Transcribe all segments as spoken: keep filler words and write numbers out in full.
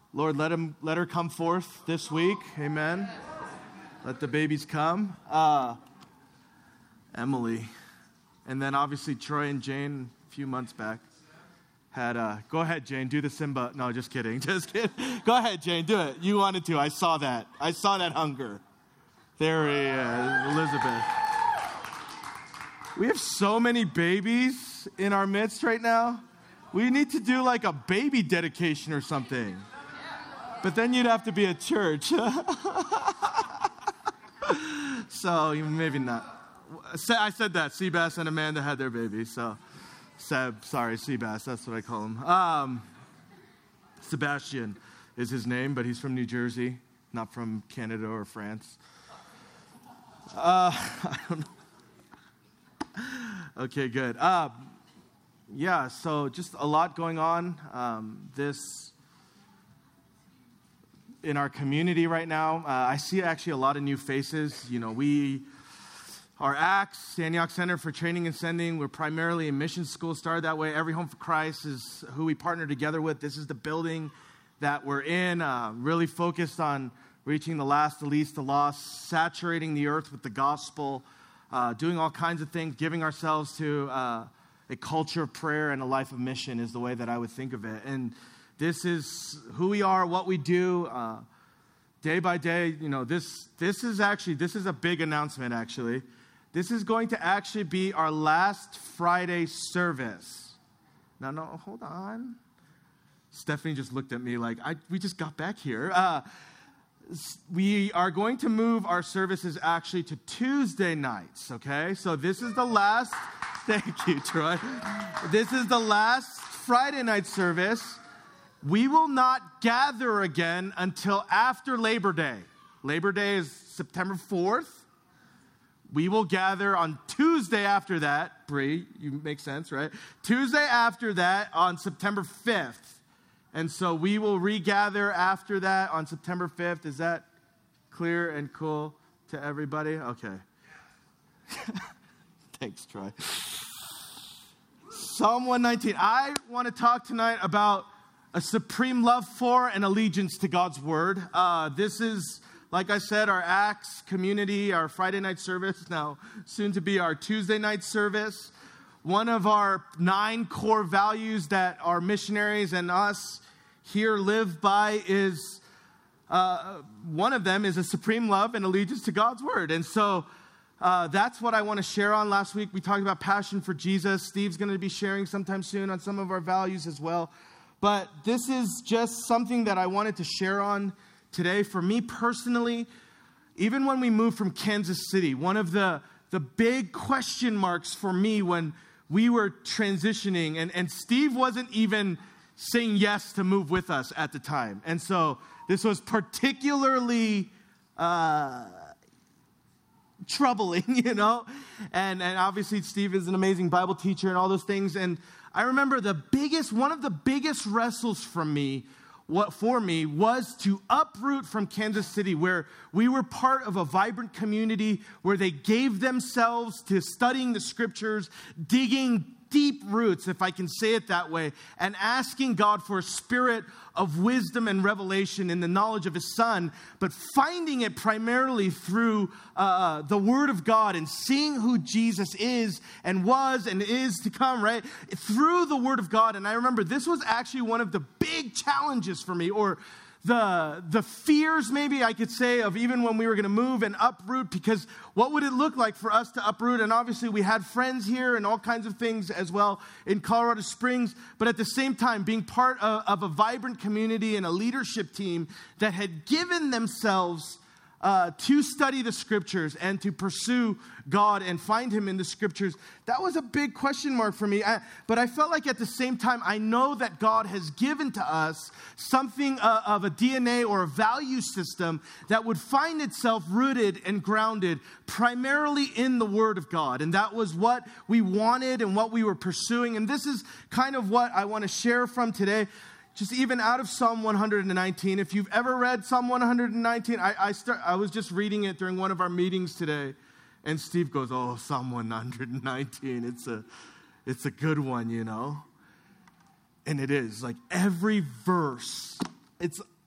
Lord, let him, let her come forth this week. Amen. Let the babies come. Uh, Emily. And then obviously Troy and Jane a few months back had, uh, go ahead, Jane, do the Simba. No, just kidding. Just kidding. Go ahead, Jane, do it. You wanted to. I saw that. I saw that hunger. There he is, Elizabeth. We have so many babies in our midst right now. We need to do like a baby dedication or something. But then you'd have to be at church. So maybe not. I said that. Seabass and Amanda had their baby. So Seb, sorry, Seabass. That's what I call him. Um, Sebastian is his name, but he's from New Jersey, not from Canada or France. Uh, I don't know. Okay, good. Uh, yeah, so just a lot going on. Um, this in our community right now. Uh, I see actually a lot of new faces. You know, we, our Acts, Antioch Center for Training and Sending, we're primarily a mission school, started that way. Every Home for Christ is who we partner together with. This is the building that we're in, uh, really focused on reaching the last, the least, the lost, saturating the earth with the gospel, uh, doing all kinds of things, giving ourselves to uh, a culture of prayer and a life of mission is the way that I would think of it. And this is who we are, what we do, uh, day by day. You know, this this is actually, this is a big announcement, actually. This is going to actually be our last Friday service. Now, no, hold on. Stephanie just looked at me like, I we just got back here. Uh, we are going to move our services actually to Tuesday nights, okay? So this is the last, thank you, Troy. This is the last Friday night service. We will not gather again until after Labor Day. Labor Day is September fourth. We will gather on Tuesday after that. Bree, you make sense, right? Tuesday after that on September fifth. And so we will regather after that on September fifth. Is that clear and cool to everybody? Okay. Thanks, Troy. Psalm one nineteen. I want to talk tonight about a supreme love for and allegiance to God's word. Uh, this is, like I said, our Acts community, our Friday night service, now soon to be our Tuesday night service. One of our nine core values that our missionaries and us here live by is, uh, one of them is a supreme love and allegiance to God's word. And so uh, that's what I want to share on. Last week we talked about passion for Jesus. Steve's going to be sharing sometime soon on some of our values as well. But this is just something that I wanted to share on today. For me personally, even when we moved from Kansas City, one of the, the big question marks for me when we were transitioning, and, and Steve wasn't even saying yes to move with us at the time. And so this was particularly uh, troubling, you know. And, and obviously Steve is an amazing Bible teacher and all those things. And I remember the biggest, one of the biggest wrestles from me, what for me, was to uproot from Kansas City, where we were part of a vibrant community where they gave themselves to studying the scriptures, digging deep roots, if I can say it that way, and asking God for a spirit of wisdom and revelation in the knowledge of his son, but finding it primarily through uh, the word of God and seeing who Jesus is and was and is to come, right? Through the word of God. And I remember this was actually one of the big challenges for me, or the the fears, maybe I could say, of even when we were going to move and uproot, because what would it look like for us to uproot? And obviously we had friends here and all kinds of things as well in Colorado Springs, but at the same time being part of, of a vibrant community and a leadership team that had given themselves Uh, to study the scriptures and to pursue God and find him in the scriptures. That was a big question mark for me. I, but I felt like at the same time, I know that God has given to us something uh, of a D N A or a value system that would find itself rooted and grounded primarily in the word of God. And that was what we wanted and what we were pursuing. And this is kind of what I want to share from today. Just even out of Psalm one nineteen. If you've ever read Psalm one nineteen, I I, start, I was just reading it during one of our meetings today. And Steve goes, oh, Psalm one nineteen. It's a, it's a good one, you know. And it is. Like every verse, it's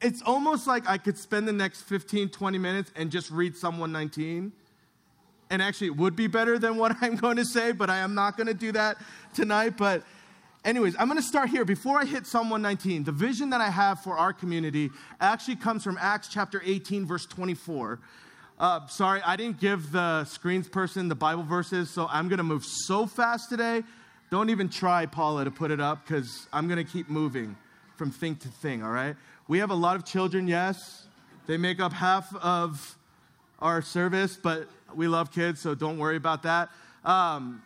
it's almost like I could spend the next fifteen, twenty minutes and just read Psalm one nineteen. And actually, it would be better than what I'm going to say, but I am not going to do that tonight. But anyways, I'm going to start here. Before I hit Psalm one nineteen, the vision that I have for our community actually comes from Acts chapter eighteen, verse twenty-four. Uh, sorry, I didn't give the screens person the Bible verses, so I'm going to move so fast today. Don't even try, Paula, to put it up, because I'm going to keep moving from thing to thing, all right? We have a lot of children, yes. They make up half of our service, but we love kids, so don't worry about that. Um,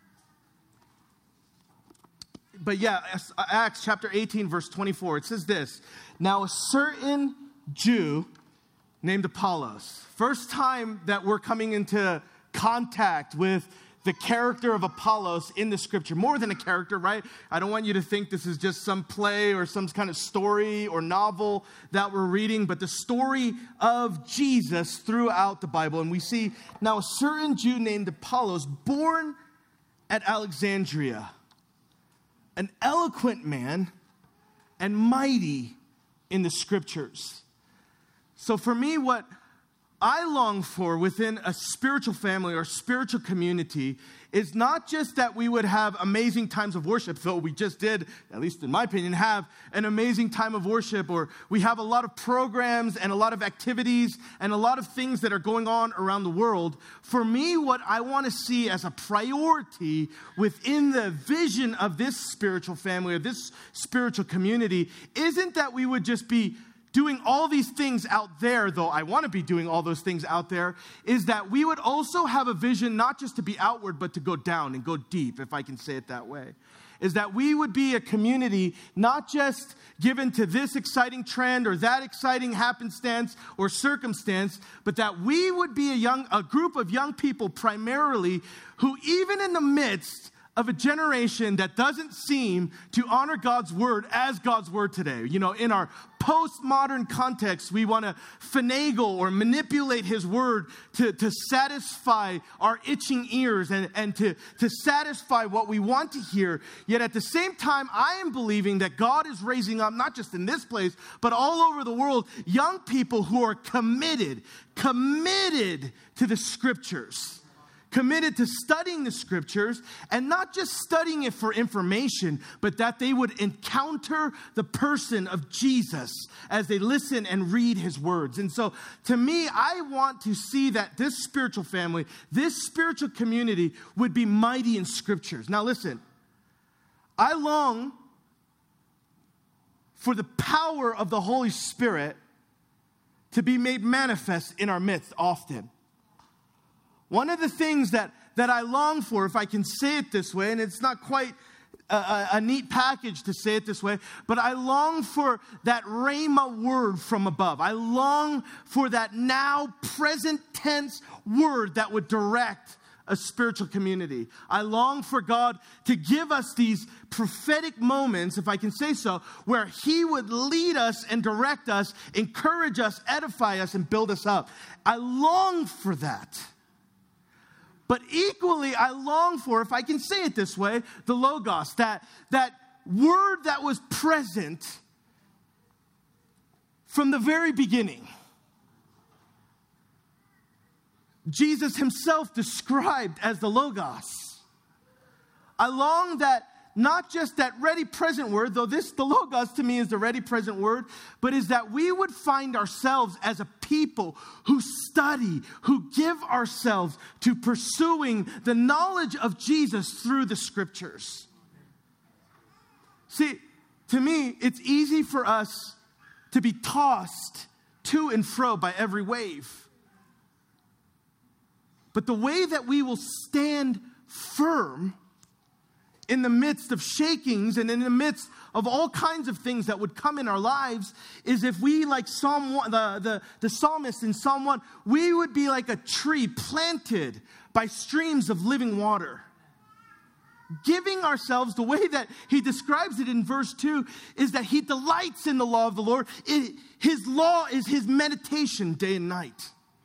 but yeah, Acts chapter eighteen, verse twenty-four, it says this. Now a certain Jew named Apollos. First time that we're coming into contact with the character of Apollos in the scripture. More than a character, right? I don't want you to think this is just some play or some kind of story or novel that we're reading, but the story of Jesus throughout the Bible. And we see now a certain Jew named Apollos, born at Alexandria, an eloquent man and mighty in the scriptures. So for me, what I long for within a spiritual family or spiritual community is not just that we would have amazing times of worship, though we just did, at least in my opinion, have an amazing time of worship, or we have a lot of programs and a lot of activities and a lot of things that are going on around the world. For me, what I want to see as a priority within the vision of this spiritual family or this spiritual community isn't that we would just be doing all these things out there, though I want to be doing all those things out there, is that we would also have a vision not just to be outward, but to go down and go deep, if I can say it that way. Is that we would be a community not just given to this exciting trend or that exciting happenstance or circumstance, but that we would be a young, a group of young people primarily who, even in the midst of a generation that doesn't seem to honor God's word as God's word today. You know, in our postmodern context, we want to finagle or manipulate his word to, to satisfy our itching ears and, and to, to satisfy what we want to hear. Yet at the same time, I am believing that God is raising up, not just in this place, but all over the world, young people who are committed, committed to the scriptures. Committed to studying the scriptures, and not just studying it for information, but that they would encounter the person of Jesus as they listen and read his words. And so to me, I want to see that this spiritual family, this spiritual community would be mighty in scriptures. Now listen, I long for the power of the Holy Spirit to be made manifest in our midst often. One of the things that, that I long for, if I can say it this way, and it's not quite a, a, a neat package to say it this way, but I long for that rhema word from above. I long for that now present tense word that would direct a spiritual community. I long for God to give us these prophetic moments, if I can say so, where he would lead us and direct us, encourage us, edify us, and build us up. I long for that. But equally, I long for, if I can say it this way, the Logos, that, that word that was present from the very beginning. Jesus himself described as the Logos. I long that not just that ready present word, though this, the Logos to me is the ready present word, but is that we would find ourselves as a people who study, who give ourselves to pursuing the knowledge of Jesus through the scriptures. See, to me, it's easy for us to be tossed to and fro by every wave. But the way that we will stand firm in the midst of shakings and in the midst of all kinds of things that would come in our lives is if we, like Psalm one, the, the, the psalmist in Psalm one, we would be like a tree planted by streams of living water. Giving ourselves, the way that he describes it in verse two, is that he delights in the law of the Lord. It, his law is his meditation day and night.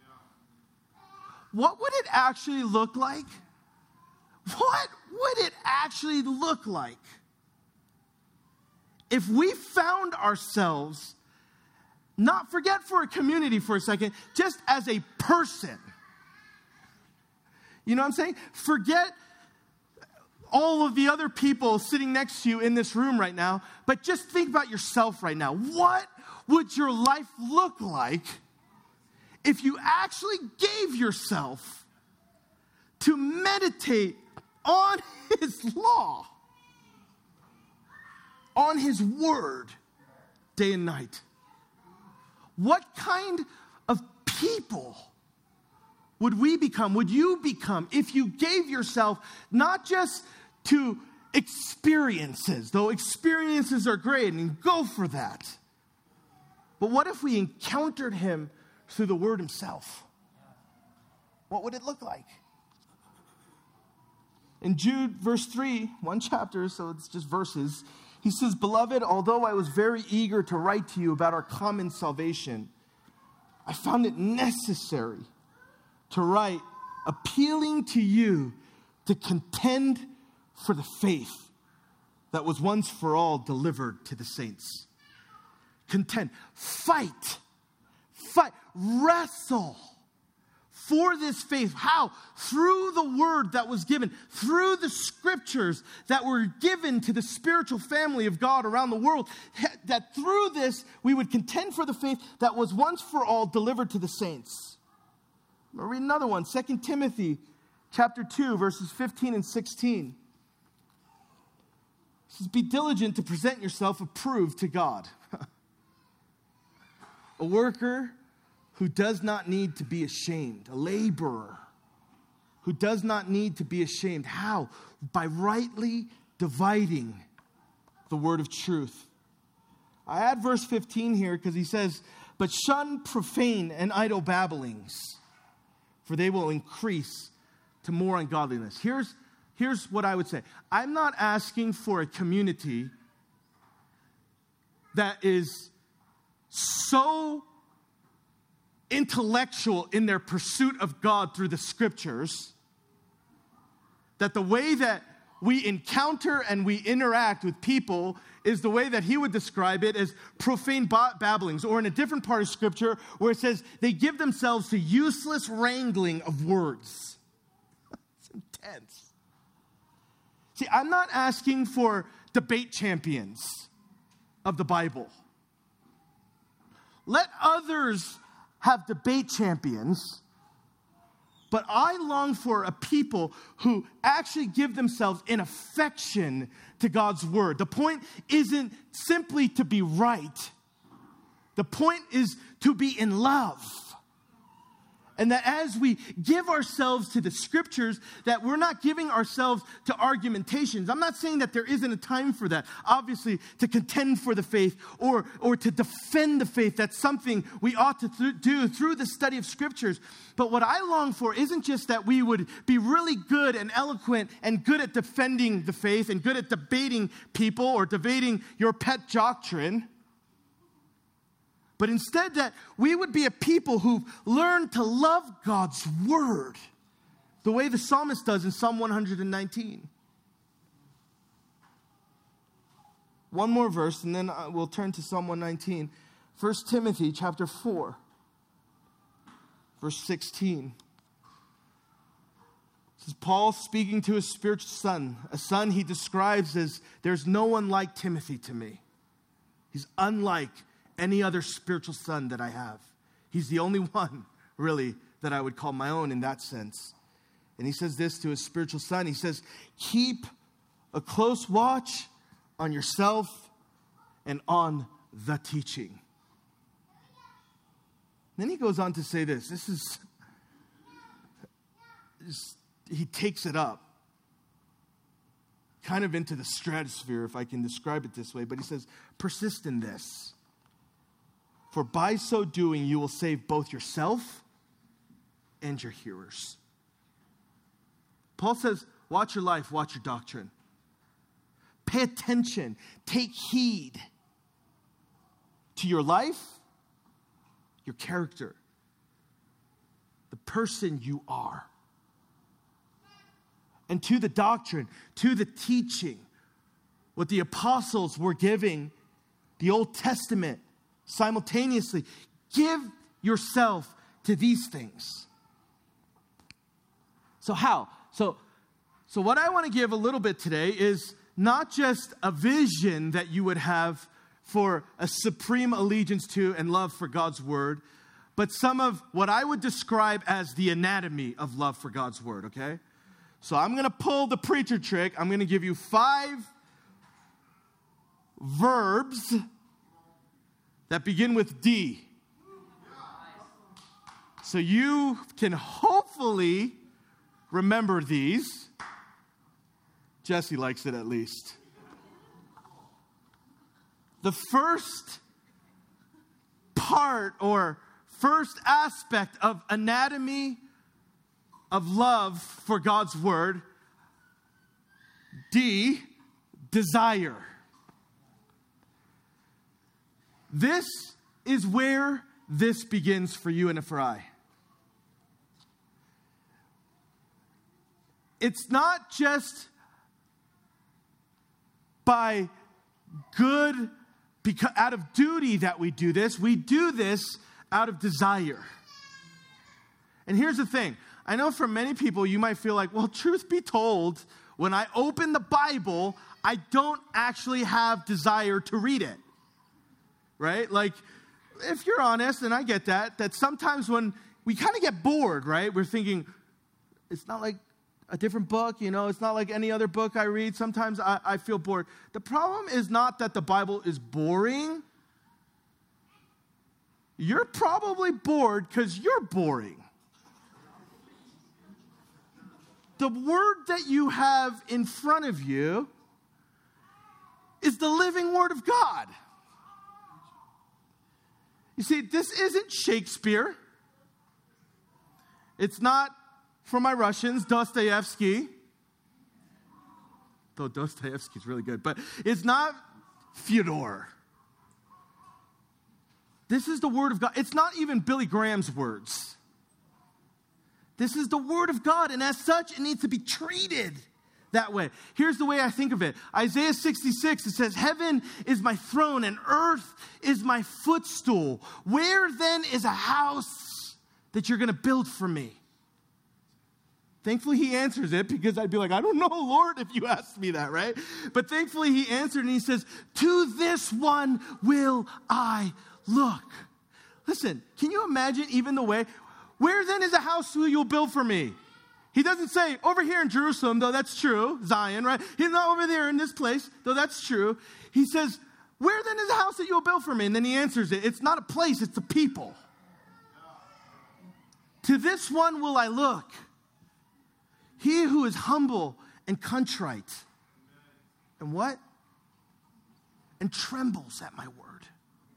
What would it actually look like? What would it actually look like if we found ourselves not forget for a community for a second, just as a person. You know what I'm saying? Forget all of the other people sitting next to you in this room right now, but just think about yourself right now. What would your life look like if you actually gave yourself to meditate on His law, on His word, day and night? What kind of people would we become, would you become, if you gave yourself not just to experiences, though experiences are great and go for that, but what if we encountered Him through the Word Himself? What would it look like? In Jude, verse three, one chapter, so it's just verses, he says, "Beloved, although I was very eager to write to you about our common salvation, I found it necessary to write, appealing to you to contend for the faith that was once for all delivered to the saints." Contend. Fight. Fight. Wrestle for this faith. How? Through the word that was given, through the scriptures that were given to the spiritual family of God around the world, that through this we would contend for the faith that was once for all delivered to the saints. I'll read another one, Second Timothy chapter two, verses fifteen and sixteen. It says, "Be diligent to present yourself approved to God, a worker who does not need to be ashamed, a laborer who does not need to be ashamed." How? By rightly dividing the word of truth. I add verse fifteen here because he says, "But shun profane and idle babblings, for they will increase to more ungodliness." Here's, here's what I would say. I'm not asking for a community that is so intellectual in their pursuit of God through the scriptures that the way that we encounter and we interact with people is the way that he would describe it as profane babblings, or in a different part of scripture where it says they give themselves to useless wrangling of words. It's intense. See, I'm not asking for debate champions of the Bible. Let others have debate champions, but I long for a people who actually give themselves in affection to God's word. The point isn't simply to be right. The point is to be in love. And that as we give ourselves to the scriptures, that we're not giving ourselves to argumentations. I'm not saying that there isn't a time for that. Obviously, to contend for the faith or, or to defend the faith, that's something we ought to th- do through the study of scriptures. But what I long for isn't just that we would be really good and eloquent and good at defending the faith and good at debating people or debating your pet doctrine. But instead that we would be a people who've learned to love God's word the way the psalmist does in Psalm one nineteen. One more verse and then we'll turn to Psalm one nineteen. First Timothy chapter four, verse sixteen. This is Paul speaking to his spiritual son, a son he describes as, "There's no one like Timothy to me. He's unlike any other spiritual son that I have. He's the only one, really, that I would call my own in that sense." And he says this to his spiritual son. He says, "Keep a close watch on yourself and on the teaching." Then he goes on to say this. This is, is he takes it up kind of into the stratosphere, if I can describe it this way. But he says, "Persist in this. For by so doing, you will save both yourself and your hearers." Paul says, watch your life, watch your doctrine. Pay attention, take heed to your life, your character, the person you are. And to the doctrine, to the teaching, what the apostles were giving, the Old Testament simultaneously. Give yourself to these things. So how? So, so what I want to give a little bit today is not just a vision that you would have for a supreme allegiance to and love for God's word, but some of what I would describe as the anatomy of love for God's word, okay? So I'm going to pull the preacher trick. I'm going to give you five verbs that begin with D. So you can hopefully remember these. Jesse likes it at least. The first part or first aspect of anatomy of love for God's word, D, desire. This is where this begins for you and for I. It's not just by good, because out of duty that we do this. We do this out of desire. And here's the thing. I know for many people you might feel like, well, truth be told, when I open the Bible, I don't actually have desire to read it. Right? Like, if you're honest, and I get that, that sometimes when we kind of get bored, right? We're thinking, it's not like a different book, you know, it's not like any other book I read. Sometimes I, I feel bored. The problem is not that the Bible is boring. You're probably bored because you're boring. The word that you have in front of you is the living word of God. You see, this isn't Shakespeare. It's not, for my Russians, Dostoevsky. Though Dostoevsky is really good. But it's not Fyodor. This is the word of God. It's not even Billy Graham's words. This is the word of God. And as such, it needs to be treated that way. Here's the way I think of it. Isaiah sixty-six, it says, heaven is my throne and earth is my footstool. Where then is a house that you're going to build for me? Thankfully, he answers it because I'd be like, I don't know, Lord, if you asked me that, right? But thankfully, he answered and he says, to this one will I look. Listen, can you imagine even the way, where then is a house that you'll build for me? He doesn't say, over here in Jerusalem, though that's true, Zion, right? He's not over there in this place, though that's true. He says, where then is the house that you'll build for me? And then he answers it. It's not a place, it's a people. To this one will I look. He who is humble and contrite. And what? And trembles at my word.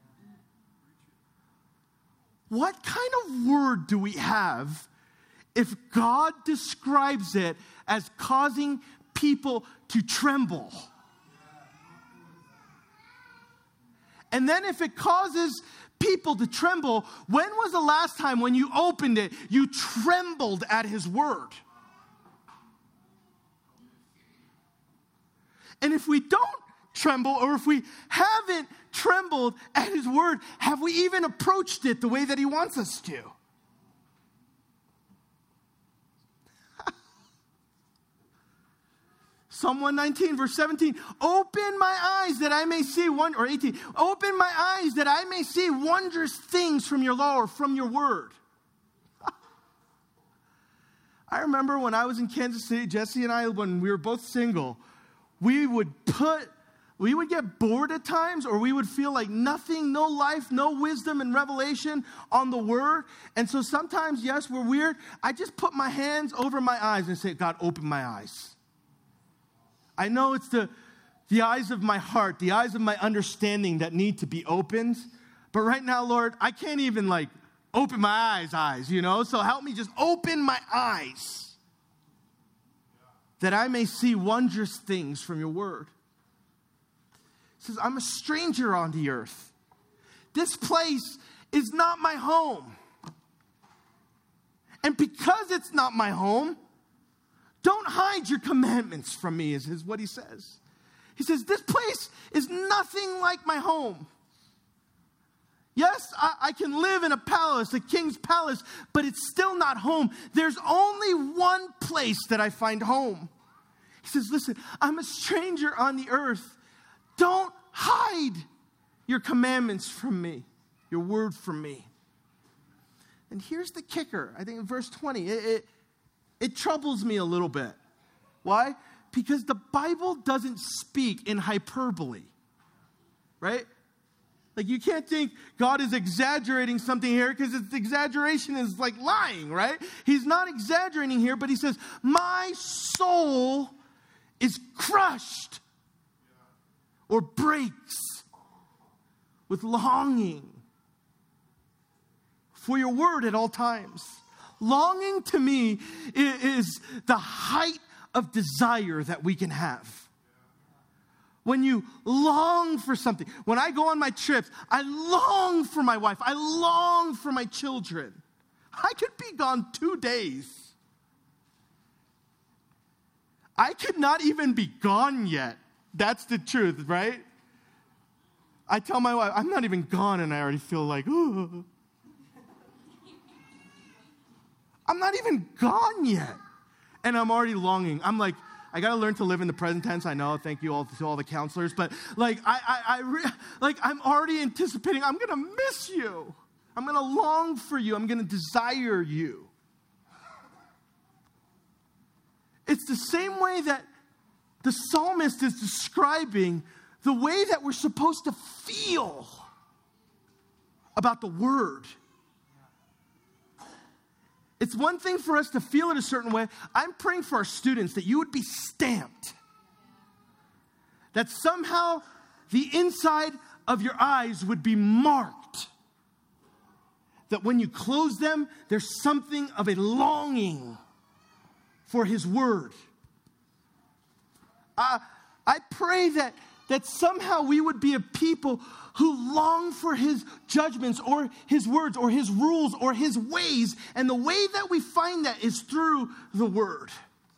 What kind of word do we have if God describes it as causing people to tremble? And then if it causes people to tremble, when was the last time when you opened it, you trembled at his word? And if we don't tremble, or if we haven't trembled at his word, have we even approached it the way that he wants us to? Psalm one nineteen, verse seventeen, open my eyes that I may see one, or eighteen, open my eyes that I may see wondrous things from your law or from your word. I remember when I was in Kansas City, Jesse and I, when we were both single, we would put, we would get bored at times, or we would feel like nothing, no life, no wisdom and revelation on the word. And so sometimes, yes, we're weird. I just put my hands over my eyes and say, God, open my eyes. I know it's the, the eyes of my heart, the eyes of my understanding that need to be opened. But right now, Lord, I can't even like open my eyes, eyes, you know. So help me just open my eyes that I may see wondrous things from your word. It says, I'm a stranger on the earth. This place is not my home. And because it's not my home, don't hide your commandments from me, is, is what he says. He says, this place is nothing like my home. I can live in a palace, a king's palace, but it's still not home. There's only one place that I find home. He says, listen, I'm a stranger on the earth. Don't hide your commandments from me, your word from me. And here's the kicker. I think in verse twenty, it, it, it troubles me a little bit. Why? Because the Bible doesn't speak in hyperbole, right? Like you can't think God is exaggerating something here because its exaggeration is like lying, right? He's not exaggerating here, but he says, my soul is crushed or breaks with longing for your word at all times. Longing to me is the height of desire that we can have. When you long for something, when I go on my trips, I long for my wife. I long for my children. I could be gone two days. I could not even be gone yet. That's the truth, right? I tell my wife, I'm not even gone, and I already feel like, ooh. I'm not even gone yet. And I'm already longing. I'm like, I got to learn to live in the present tense. I know. Thank you all to all the counselors. But like, I, I, I re- like, I'm already anticipating, I'm going to miss you. I'm going to long for you. I'm going to desire you. It's the same way that the psalmist is describing the way that we're supposed to feel about the word. It's one thing for us to feel it a certain way. I'm praying for our students that you would be stamped. That somehow the inside of your eyes would be marked. That when you close them, there's something of a longing for his word. Uh, I pray that, that somehow we would be a people who long for his judgments or his words or his rules or his ways. And the way that we find that is through the word.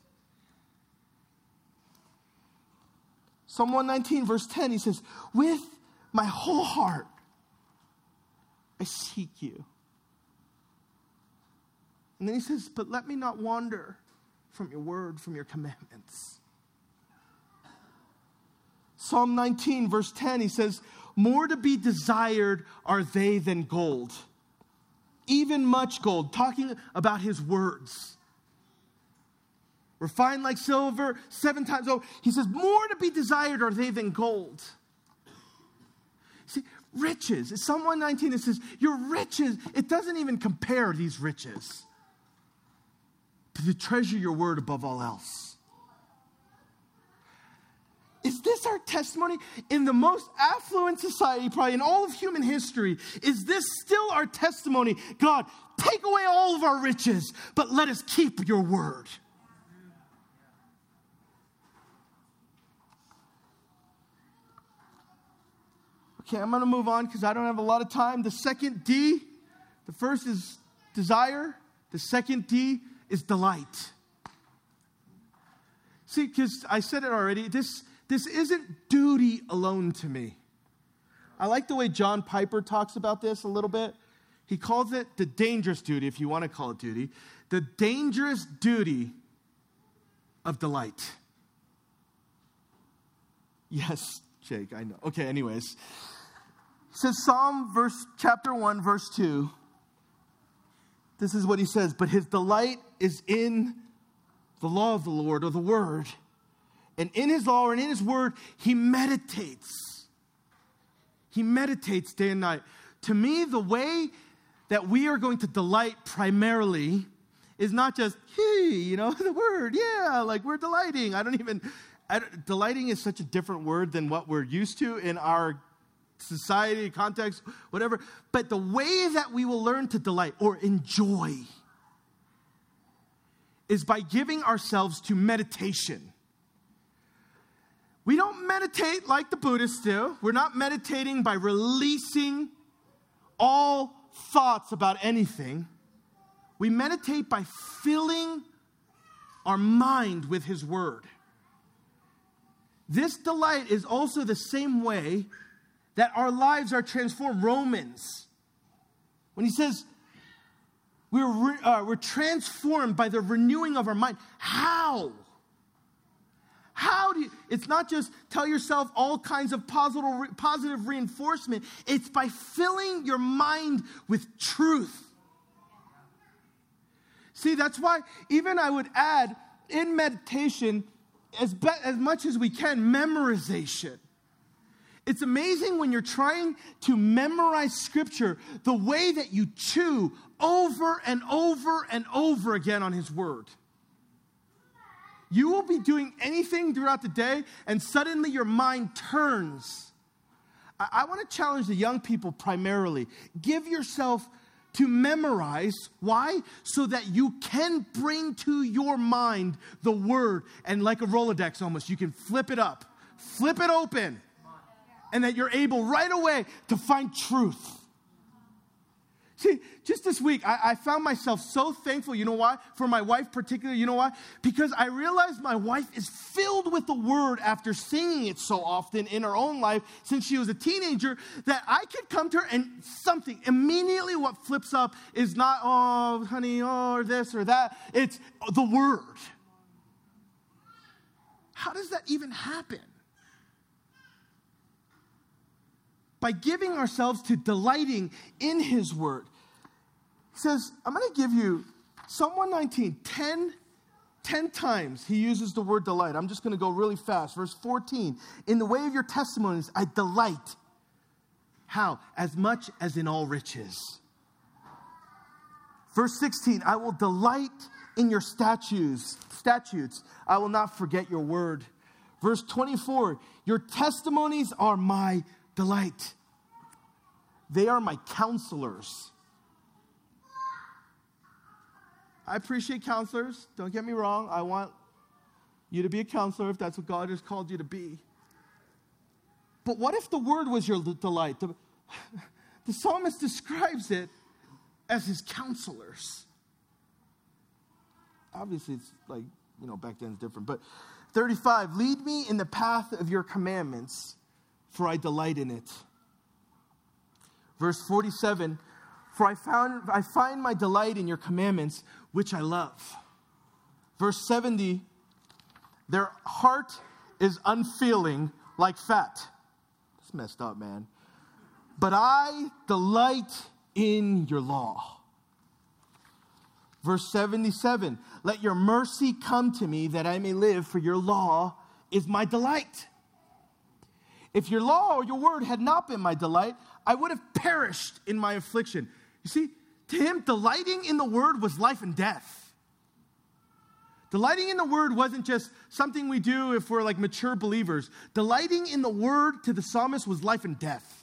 Psalm one nineteen verse ten, he says, with my whole heart, I seek you. And then he says, but let me not wander from your word, from your commandments. Psalm nineteen verse ten, he says, more to be desired are they than gold, even much gold, talking about his words. Refined like silver, seven times over. He says, more to be desired are they than gold. See, riches. In Psalm one nineteen, it says, your riches, it doesn't even compare these riches to the treasure your word above all else. Is this our testimony? In the most affluent society, probably in all of human history, is this still our testimony? God, take away all of our riches, but let us keep your word. Okay, I'm going to move on because I don't have a lot of time. The second D, the first is desire. The second D is delight. See, because I said it already, this... This isn't duty alone to me. I like the way John Piper talks about this a little bit. He calls it the dangerous duty, if you want to call it duty, the dangerous duty of delight. Yes, Jake, I know. Okay, anyways. It says Psalm verse chapter one, verse two. This is what he says, but his delight is in the law of the Lord, or the word. And in his law and in his word, he meditates. He meditates day and night. To me, the way that we are going to delight primarily is not just, hey, you know, the word, yeah, like we're delighting. I don't even, I don't, delighting is such a different word than what we're used to in our society, context, whatever. But the way that we will learn to delight or enjoy is by giving ourselves to meditation. We don't meditate like the Buddhists do. We're not meditating by releasing all thoughts about anything. We meditate by filling our mind with his word. This delight is also the same way that our lives are transformed. Romans When he says, we're, re- uh, we're transformed by the renewing of our mind. How? How do you, it's not just tell yourself all kinds of positive, positive reinforcement. It's by filling your mind with truth. See, that's why even I would add in meditation, as, be, as much as we can, memorization. It's amazing when you're trying to memorize Scripture, the way that you chew over and over and over again on His Word. You will be doing anything throughout the day, and suddenly your mind turns. I, I want to challenge the young people primarily. Give yourself to memorize. Why? So that you can bring to your mind the Word, and like a Rolodex almost, you can flip it up, flip it open, and that you're able right away to find truth. See, just this week, I, I found myself so thankful. You know why? For my wife particularly, you know why? Because I realized my wife is filled with the Word after singing it so often in her own life since she was a teenager, that I could come to her and something, immediately what flips up is not, oh, honey, oh, or this or that. It's the Word. How does that even happen? By giving ourselves to delighting in His Word. He says, I'm going to give you Psalm one nineteen, ten, ten times he uses the word delight. I'm just going to go really fast. Verse fourteen, in the way of your testimonies, I delight. How? As much as in all riches. Verse sixteen, I will delight in your statutes. Statutes. I will not forget your word. Verse twenty-four, your testimonies are my delight. They are my counselors. I appreciate counselors. Don't get me wrong. I want you to be a counselor if that's what God has called you to be. But what if the word was your delight? The, the psalmist describes it as his counselors. Obviously, it's like, you know, back then it's different. But thirty-five, lead me in the path of your commandments, for I delight in it. Verse forty-seven, for I found I find my delight in your commandments, which I love. Verse seventy, their heart is unfeeling like fat. It's messed up, man. But I delight in your law. Verse seventy-seven, let your mercy come to me that I may live, for your law is my delight. If your law or your word had not been my delight, I would have perished in my affliction. You see, to him, delighting in the word was life and death. Delighting in the word wasn't just something we do if we're like mature believers. Delighting in the word to the psalmist was life and death.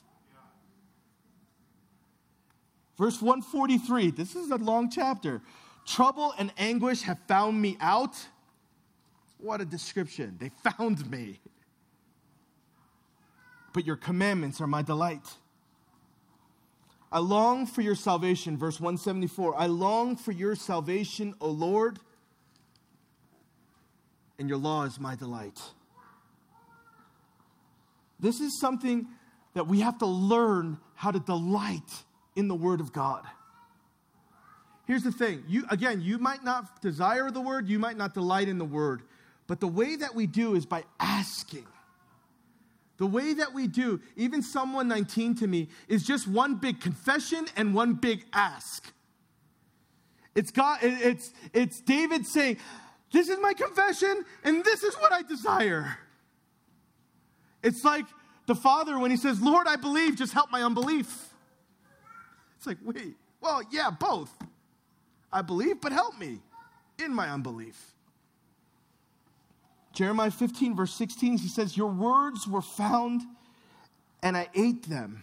Verse one forty-three, this is a long chapter. Trouble and anguish have found me out. What a description. They found me. But your commandments are my delight. I long for your salvation, verse one seventy-four. I long for your salvation, O Lord, and your law is my delight. This is something that we have to learn how to delight in the Word of God. Here's the thing. You, again, you might not desire the Word, you might not delight in the Word, but the way that we do is by asking. The way that we do, even Psalm one nineteen to me, is just one big confession and one big ask. It's God, it's, it's David saying, this is my confession and this is what I desire. It's like the Father when he says, Lord, I believe, just help my unbelief. It's like, wait, well, yeah, both. I believe, but help me in my unbelief. Jeremiah fifteen, verse sixteen, he says, your words were found, and I ate them.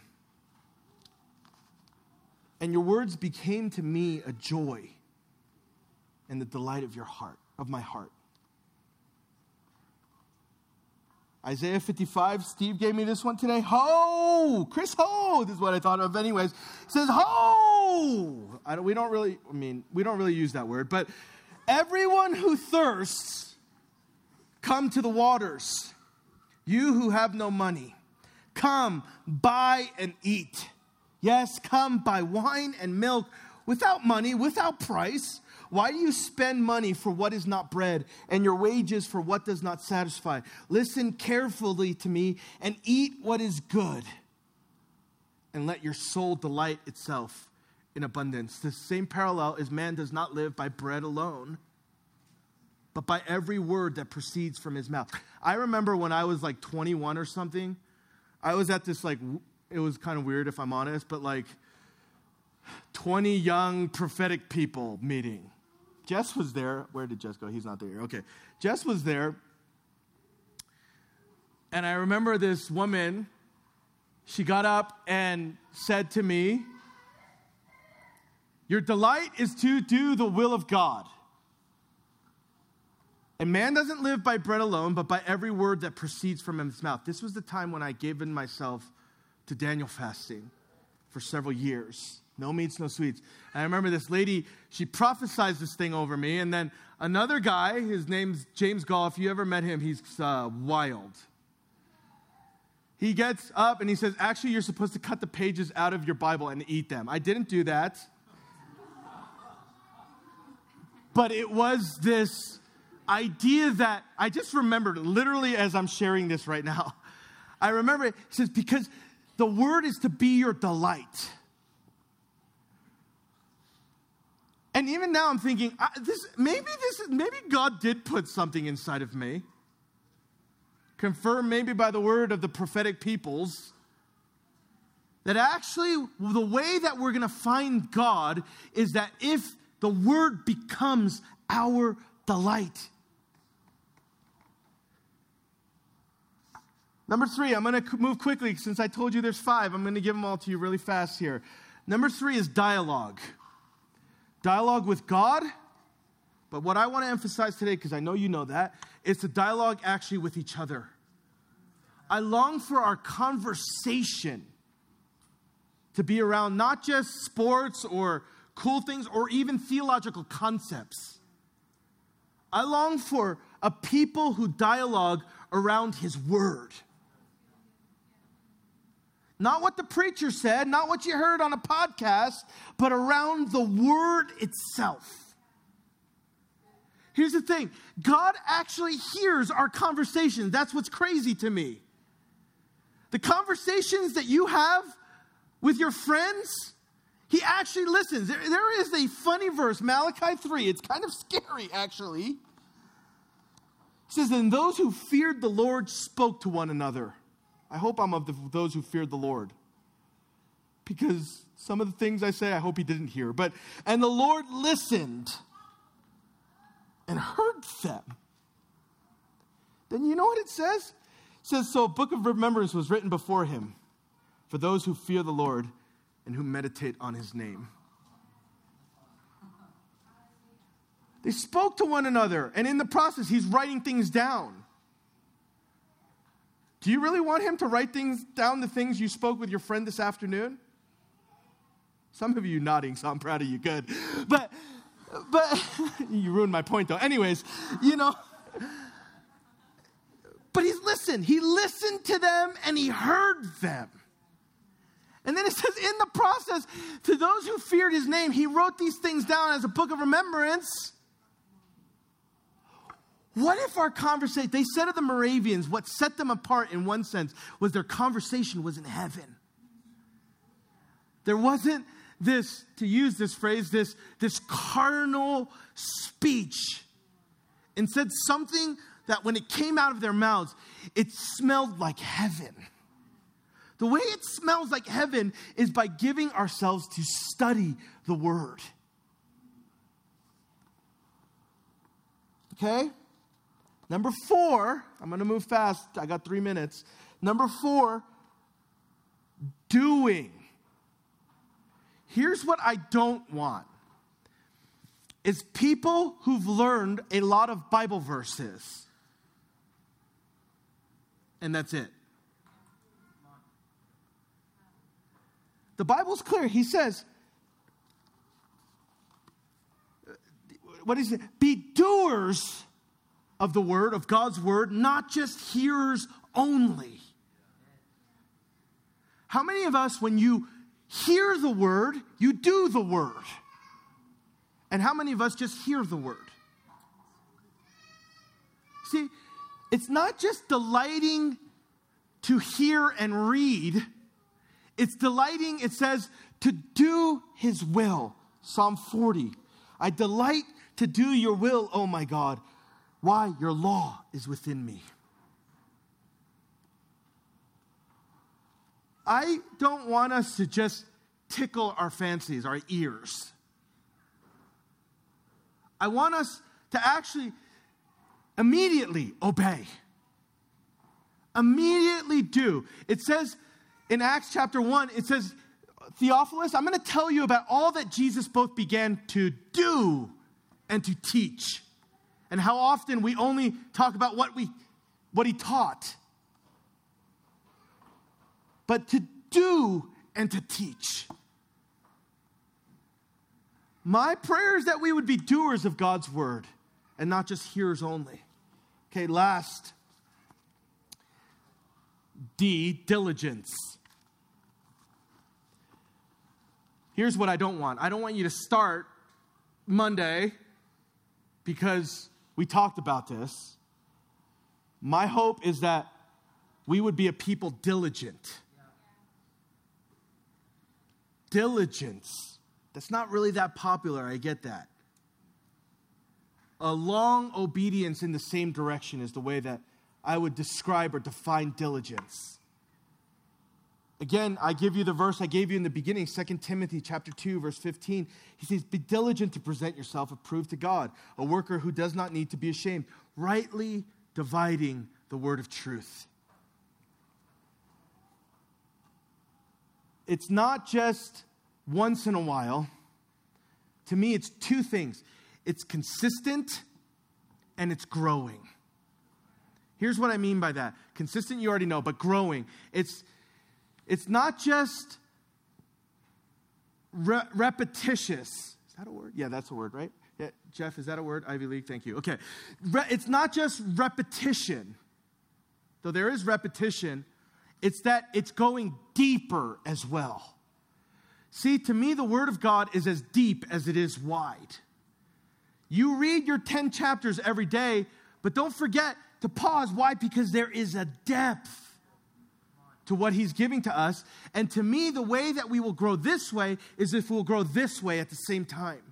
And your words became to me a joy and the delight of your heart, of my heart. Isaiah fifty-five, Steve gave me this one today. Ho! Chris Ho! This is what I thought of anyways. It says, ho! I don't, we don't really, I mean, we don't really use that word, but everyone who thirsts, come to the waters. You who have no money, come, buy and eat. Yes, come buy wine and milk without money, without price. Why do you spend money for what is not bread and your wages for what does not satisfy? Listen carefully to me and eat what is good, and let your soul delight itself in abundance. The same parallel is man does not live by bread alone, but by every word that proceeds from his mouth. I remember when I was like twenty-one or something, I was at this like, it was kind of weird if I'm honest, but like twenty young prophetic people meeting. Jess was there. Where did Jess go? He's not there. Okay. Jess was there. And I remember this woman, she got up and said to me, your delight is to do the will of God. And man doesn't live by bread alone, but by every word that proceeds from his mouth. This was the time when I gave in myself to Daniel fasting for several years. No meats, no sweets. And I remember this lady, she prophesied this thing over me. And then another guy, his name's James Gall. If you ever met him, he's uh, wild. He gets up and he says, actually, you're supposed to cut the pages out of your Bible and eat them. I didn't do that. But it was this idea that I just remembered literally as I'm sharing this right now. I remember it, it says, because the word is to be your delight. And even now I'm thinking, I, this maybe this maybe God did put something inside of me. Confirmed maybe by the word of the prophetic peoples. That actually the way that we're going to find God is that if the word becomes our delight. Number three, I'm going to move quickly since I told you there's five. I'm going to give them all to you really fast here. Number three is dialogue. Dialogue with God, but what I want to emphasize today, because I know you know that, is the dialogue actually with each other. I long for our conversation to be around not just sports or cool things or even theological concepts. I long for a people who dialogue around His Word. Not what the preacher said, not what you heard on a podcast, but around the Word itself. Here's the thing. God actually hears our conversations. That's what's crazy to me. The conversations that you have with your friends, He actually listens. There, there is a funny verse, Malachi three. It's kind of scary, actually. It says, and those who feared the Lord spoke to one another. I hope I'm of the, those who feared the Lord. Because some of the things I say, I hope He didn't hear. But, and the Lord listened and heard them. Then you know what it says? It says, so a book of remembrance was written before Him for those who fear the Lord and who meditate on His name. They spoke to one another, and in the process, He's writing things down. Do you really want Him to write things down, the things you spoke with your friend this afternoon? Some of you nodding, so I'm proud of you. Good. But, but you ruined my point, though. Anyways, you know. But He's listened. He listened to them, and He heard them. And then it says, in the process, to those who feared His name, He wrote these things down as a book of remembrance. What if our conversation, they said of the Moravians, what set them apart in one sense was their conversation was in heaven. There wasn't this, to use this phrase, this, this carnal speech. Instead, something that when it came out of their mouths, it smelled like heaven. The way it smells like heaven is by giving ourselves to study the Word. Okay? Number four, I'm going to move fast. I got three minutes. Number four, doing. Here's what I don't want. Is people who've learned a lot of Bible verses. And that's it. The Bible's clear. He says, what is it? Be doers of the word, of God's word, not just hearers only. How many of us, when you hear the word, you do the word. And how many of us just hear the word? See, it's not just delighting to hear and read. It's delighting, it says, to do his will. Psalm forty. I delight to do your will, oh my God. Why? Your law is within me. I don't want us to just tickle our fancies, our ears. I want us to actually immediately obey. Immediately do. It says in Acts chapter one, it says, Theophilus, I'm going to tell you about all that Jesus both began to do and to teach. And how often we only talk about what we, what he taught. But to do and to teach. My prayer is that we would be doers of God's word and not just hearers only. Okay, last. D, diligence. Here's what I don't want. I don't want you to start Monday because we talked about this. My hope is that we would be a people diligent. Diligence. That's not really that popular, I get that. A long obedience in the same direction is the way that I would describe or define diligence. Again, I give you the verse I gave you in the beginning, Second Timothy chapter two, verse fifteen. He says, be diligent to present yourself approved to God, a worker who does not need to be ashamed, rightly dividing the word of truth. It's not just once in a while. To me, it's two things. It's consistent and it's growing. Here's what I mean by that. Consistent, you already know, but growing. It's, it's not just re- repetitious. Is that a word? Yeah, that's a word, right? Yeah, Jeff, is that a word? Ivy League, thank you. Okay. Re- it's not just repetition, though there is repetition. It's that it's going deeper as well. See, to me, the Word of God is as deep as it is wide. You read your ten chapters every day, but don't forget to pause. Why? Because there is a depth to what He's giving to us. And to me, the way that we will grow this way is if we'll grow this way at the same time.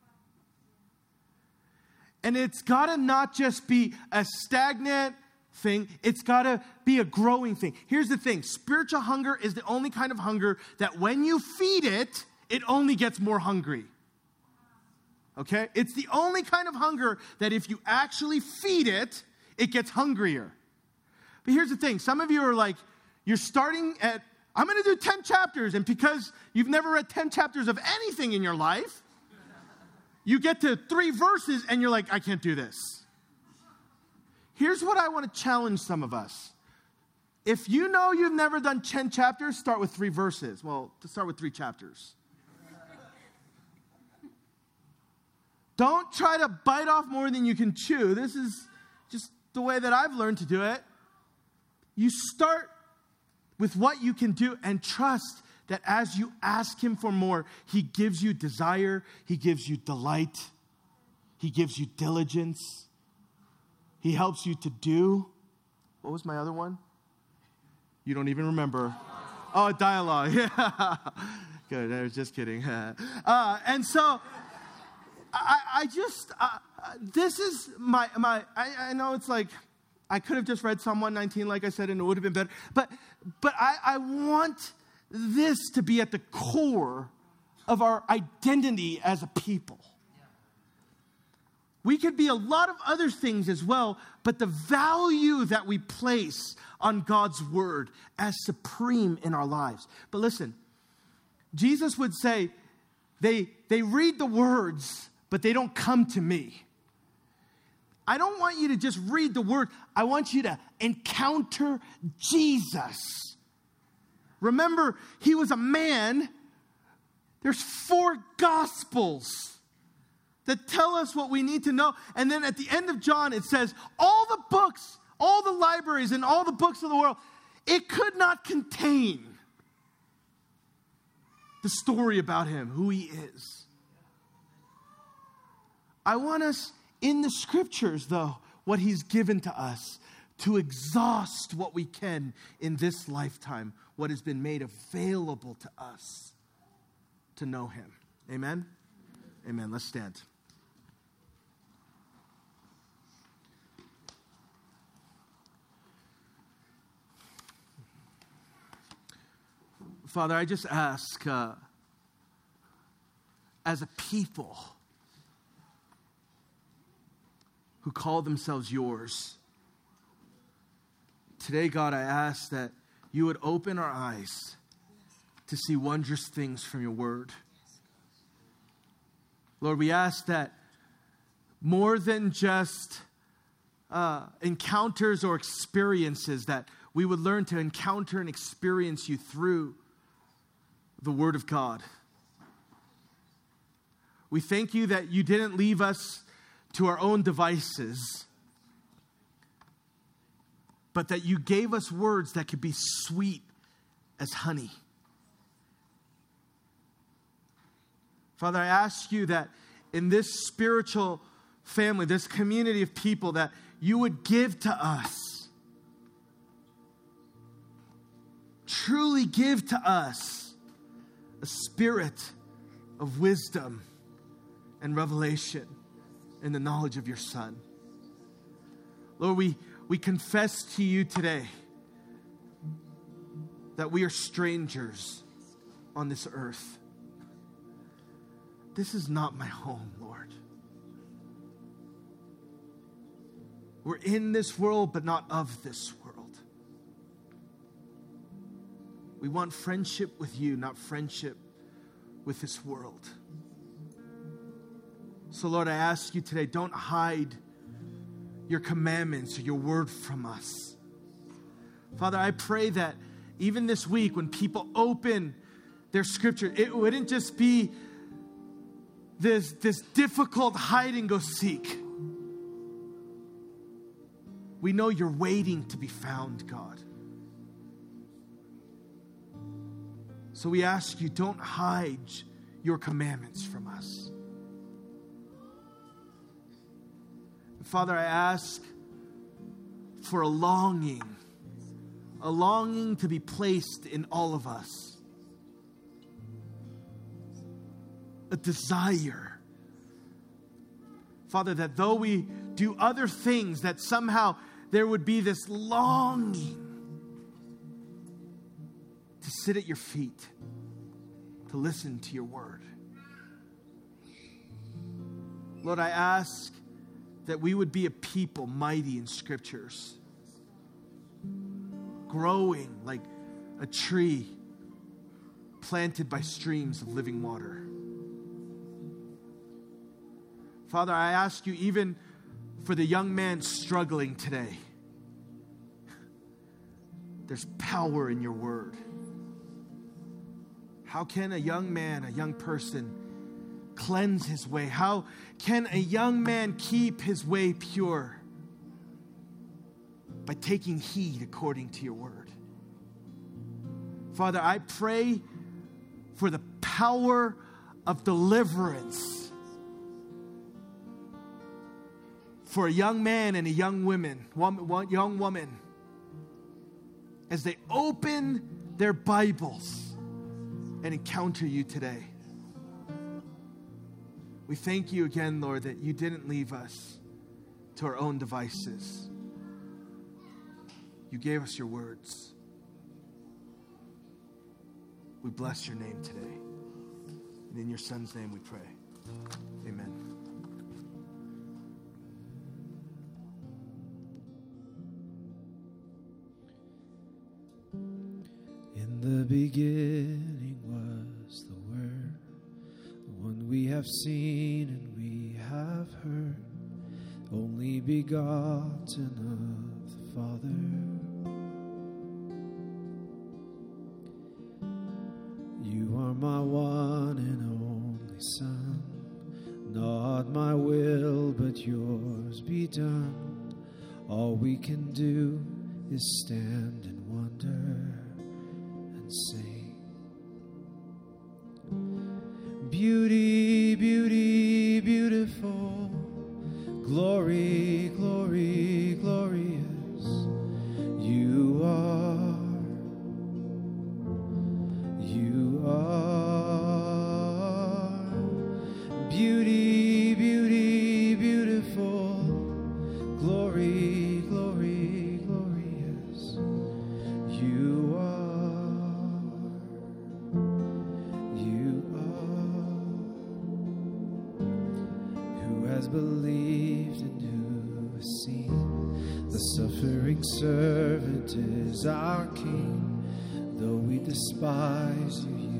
And it's got to not just be a stagnant thing. It's got to be a growing thing. Here's the thing. Spiritual hunger is the only kind of hunger that when you feed it, it only gets more hungry. Okay? It's the only kind of hunger that if you actually feed it, it gets hungrier. But here's the thing. Some of you are like, you're starting at, I'm going to do ten chapters. And because you've never read ten chapters of anything in your life, you get to three verses and you're like, I can't do this. Here's what I want to challenge some of us. If you know you've never done ten chapters, start with three verses. Well, to start with three chapters. Don't try to bite off more than you can chew. This is just the way that I've learned to do it. You start with what you can do and trust that as you ask Him for more, He gives you desire, He gives you delight, He gives you diligence. He helps you to do. What was my other one? You don't even remember. Oh, dialogue. Yeah. Good. I was just kidding. Uh, and so, I, I just, uh, this is my, my I, I know it's like, I could have just read Psalm one nineteen, like I said, and it would have been better. But, but I, I want this to be at the core of our identity as a people. We could be a lot of other things as well, but the value that we place on God's word as supreme in our lives. But listen, Jesus would say, they, they read the words, but they don't come to me. I don't want you to just read the word. I want you to encounter Jesus. Remember, He was a man. There's four gospels that tell us what we need to know. And then at the end of John, it says, all the books, all the libraries, and all the books of the world, it could not contain the story about him, who he is. I want us in the scriptures, though, what he's given to us, to exhaust what we can in this lifetime, what has been made available to us to know him. Amen? Amen. Let's stand. Father, I just ask, uh, as a people who call themselves yours, today, God, I ask that you would open our eyes to see wondrous things from your word. Lord, we ask that more than just uh, encounters or experiences, that we would learn to encounter and experience you through the word of God. We thank you that you didn't leave us to our own devices, but that you gave us words that could be sweet as honey. Father, I ask you that in this spiritual family, this community of people, that you would give to us, truly give to us, a spirit of wisdom and revelation in the knowledge of your Son. Lord, we, we confess to you today that we are strangers on this earth. This is not my home, Lord. We're in this world, but not of this world. We want friendship with you, not friendship with this world. So, Lord, I ask you today, don't hide your commandments or your word from us. Father, I pray that even this week when people open their scripture, it wouldn't just be this, this difficult hide and go seek. We know you're waiting to be found, God. So we ask you, don't hide your commandments from us. Father, I ask for a longing, a longing to be placed in all of us. A desire. Father, that though we do other things, that somehow there would be this longing to sit at your feet, to listen to your word. Lord, I ask that we would be a people mighty in scriptures, growing like a tree planted by streams of living water. Father, I ask you even for the young man struggling today, there's power in your word. How can a young man, a young person, cleanse his way? How can a young man keep his way pure? By taking heed according to your word. Father, I pray for the power of deliverance for a young man and a young woman, one, one young woman, as they open their Bibles and encounter you today. We thank you again, Lord, that you didn't leave us to our own devices. You gave us your words. We bless your name today. And in your Son's name we pray. Amen. In the beginning was the Word, the one we have seen and we have heard, only begotten of the Father. You are my one and only Son, not my will but yours be done. All we can do is stand and wonder and sing. Beauty, beauty, beautiful. Glory, glory, glorious. You are. You are. Beauty, beauty, beautiful. Glory, glory, glorious. You are. You are. Who has believed and who has seen? The suffering servant is our King. Though we despise you,